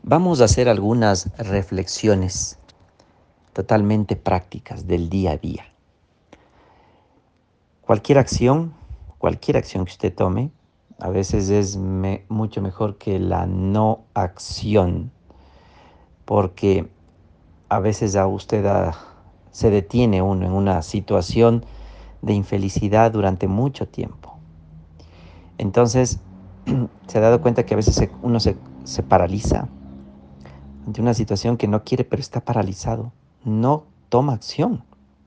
Vamos a hacer algunas reflexiones totalmente prácticas del día a día. Cualquier acción, cualquier acción que usted tome, a veces es mucho mejor que la no acción, porque a veces se detiene uno en una situación de infelicidad durante mucho tiempo. Entonces, se ha dado cuenta que a veces uno se paraliza ante una situación que no quiere, pero está paralizado. No toma acción.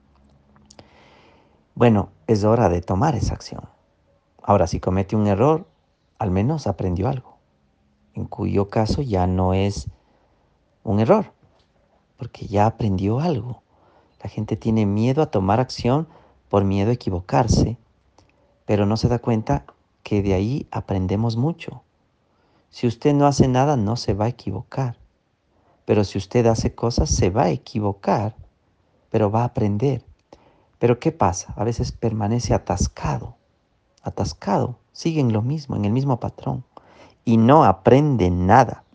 Bueno, es hora de tomar esa acción. Ahora, si comete un error, al menos aprendió algo, en cuyo caso ya no es un error, porque ya aprendió algo. La gente tiene miedo a tomar acción por miedo a equivocarse, pero no se da cuenta que de ahí aprendemos mucho. Si usted no hace nada, no se va a equivocar, pero si usted hace cosas, se va a equivocar, pero va a aprender. Pero ¿qué pasa? A veces permanece atascado, sigue en lo mismo, en el mismo patrón y no aprende nada.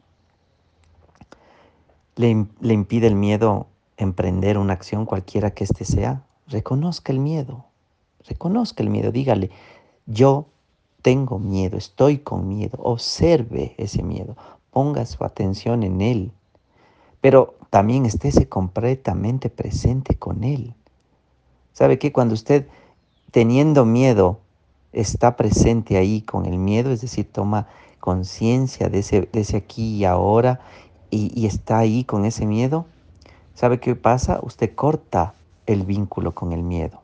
Le impide el miedo emprender una acción cualquiera que éste sea. Reconozca el miedo, dígale, yo tengo miedo, estoy con miedo, observe ese miedo, ponga su atención en él, pero también estése completamente presente con él. ¿Sabe qué? Cuando usted teniendo miedo está presente ahí con el miedo, es decir, toma conciencia de ese aquí y ahora y está ahí con ese miedo, ¿sabe qué pasa? Usted corta el vínculo con el miedo,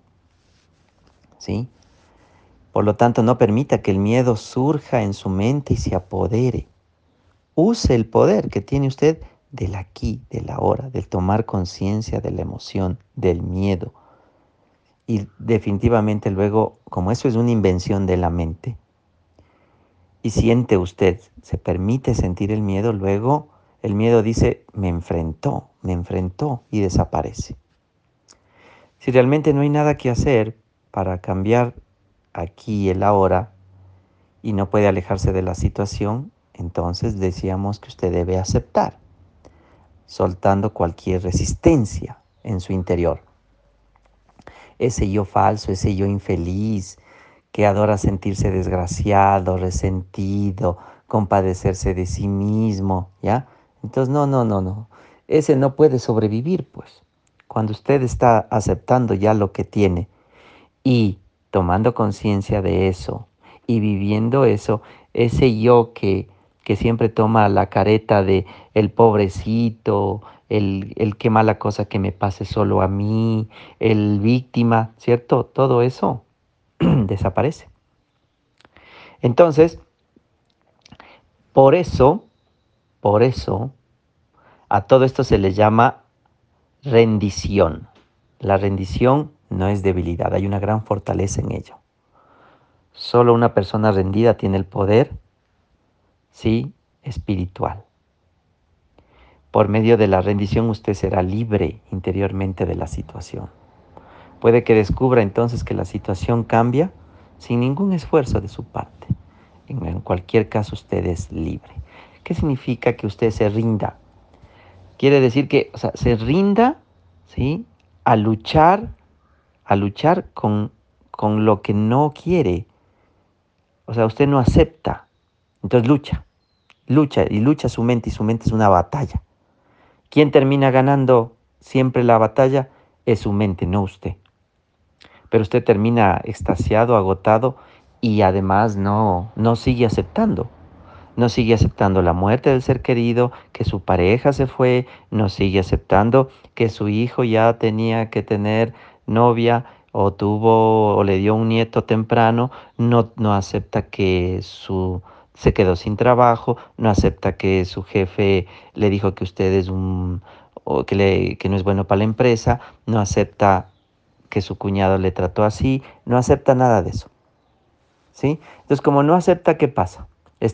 ¿sí? Por lo tanto, no permita que el miedo surja en su mente y se apodere. Use el poder que tiene usted del aquí, del ahora, del tomar conciencia de la emoción, del miedo. Y definitivamente luego, como eso es una invención de la mente, y siente usted, se permite sentir el miedo, luego el miedo dice, me enfrentó y desaparece. Si realmente no hay nada que hacer para cambiar aquí y el ahora y no puede alejarse de la situación, entonces decíamos que usted debe aceptar, soltando cualquier resistencia en su interior. Ese yo falso, ese yo infeliz, que adora sentirse desgraciado, resentido, compadecerse de sí mismo, ¿ya? Entonces, no. Ese no puede sobrevivir, pues. Cuando usted está aceptando ya lo que tiene y tomando conciencia de eso y viviendo eso, ese yo que siempre toma la careta de el pobrecito, el qué mala cosa que me pase solo a mí, el víctima, ¿cierto? Todo eso desaparece. Entonces, por eso, por eso, a todo esto se le llama rendición. La rendición no es debilidad, hay una gran fortaleza en ello. Solo una persona rendida tiene el poder, sí, espiritual. Por medio de la rendición usted será libre interiormente de la situación. Puede que descubra entonces que la situación cambia sin ningún esfuerzo de su parte. En cualquier caso usted es libre. ¿Qué significa que usted se rinda? Quiere decir que, o sea, se rinda, ¿sí? A luchar con lo que no quiere. O sea, usted no acepta, entonces lucha su mente y su mente es una batalla. ¿Quién termina ganando siempre la batalla? Es su mente, no usted. Pero usted termina extasiado, agotado y además no sigue aceptando. No sigue aceptando la muerte del ser querido, que su pareja se fue, no sigue aceptando que su hijo ya tenía que tener novia o tuvo o le dio un nieto temprano, no acepta que se quedó sin trabajo, no acepta que su jefe le dijo que usted es o que no es bueno para la empresa, no acepta que su cuñado le trató así, no acepta nada de eso, ¿sí? Entonces, como no acepta, ¿qué pasa?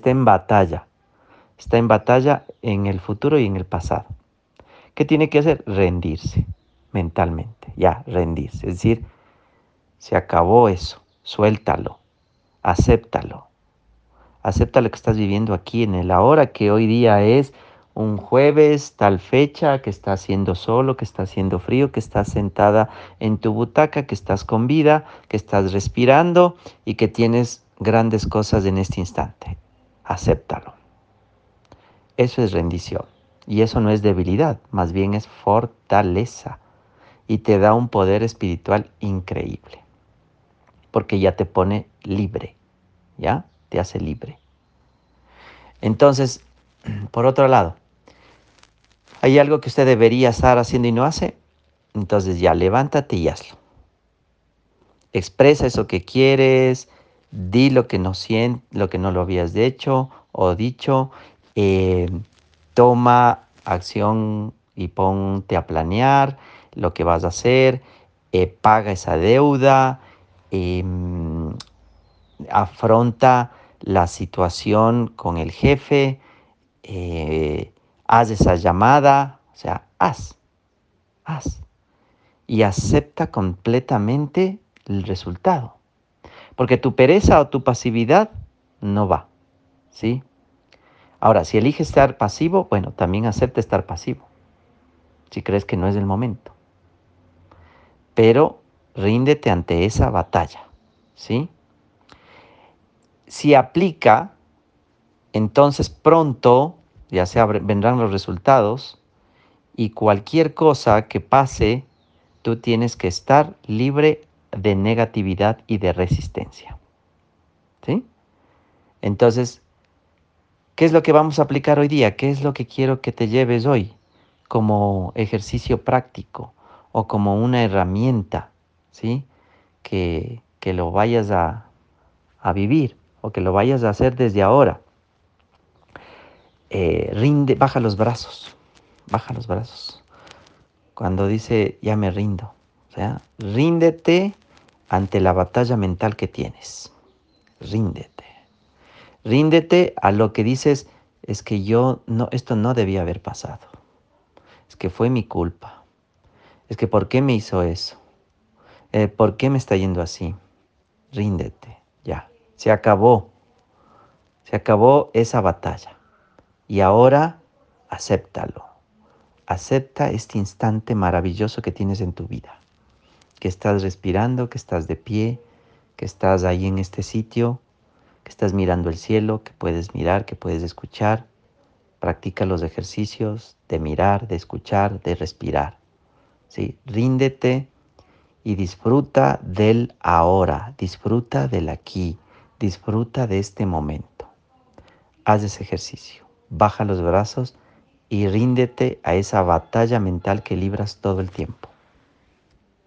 Está en batalla en el futuro y en el pasado. ¿Qué tiene que hacer? Rendirse mentalmente, ya, rendirse. Es decir, se acabó eso, suéltalo, acéptalo. Acepta lo que estás viviendo aquí en el ahora, que hoy día es un jueves, tal fecha, que está haciendo solo, que está haciendo frío, que estás sentada en tu butaca, que estás con vida, que estás respirando y que tienes grandes cosas en este instante. Acéptalo. Eso es rendición. Y eso no es debilidad, más bien es fortaleza. Y te da un poder espiritual increíble. Porque ya te pone libre, ¿ya? Te hace libre. Entonces, por otro lado, ¿hay algo que usted debería estar haciendo y no hace? Entonces ya levántate y hazlo. Expresa eso que quieres, di lo que no sientes, lo que no lo habías hecho o dicho, eh, toma acción y ponte a planear lo que vas a hacer, paga esa deuda, em, afronta la situación con el jefe, haz esa llamada, o sea, haz y acepta completamente el resultado. Porque tu pereza o tu pasividad no va, ¿sí? Ahora, si eliges estar pasivo, bueno, también acepta estar pasivo, si crees que no es el momento. Pero ríndete ante esa batalla, ¿sí? Si aplica, entonces pronto, ya sea vendrán los resultados y cualquier cosa que pase, tú tienes que estar libre de negatividad y de resistencia, ¿sí? Entonces, ¿qué es lo que vamos a aplicar hoy día? ¿Qué es lo que quiero que te lleves hoy como ejercicio práctico o como una herramienta, ¿sí? Que lo vayas a vivir o que lo vayas a hacer desde ahora. Rinde, baja los brazos. Cuando dice ya me rindo, o sea, ríndete ante la batalla mental que tienes. Ríndete. Ríndete a lo que dices, es que yo no, esto no debía haber pasado. Es que fue mi culpa. Es que ¿por qué me hizo eso? ¿Por qué me está yendo así? Ríndete, ya. Se acabó esa batalla. Y ahora acéptalo. Acepta este instante maravilloso que tienes en tu vida. Que estás respirando, que estás de pie, que estás ahí en este sitio, que estás mirando el cielo, que puedes mirar, que puedes escuchar. Practica los ejercicios de mirar, de escuchar, de respirar. ¿Sí? Ríndete y disfruta del ahora, disfruta del aquí, disfruta de este momento. Haz ese ejercicio, baja los brazos y ríndete a esa batalla mental que libras todo el tiempo.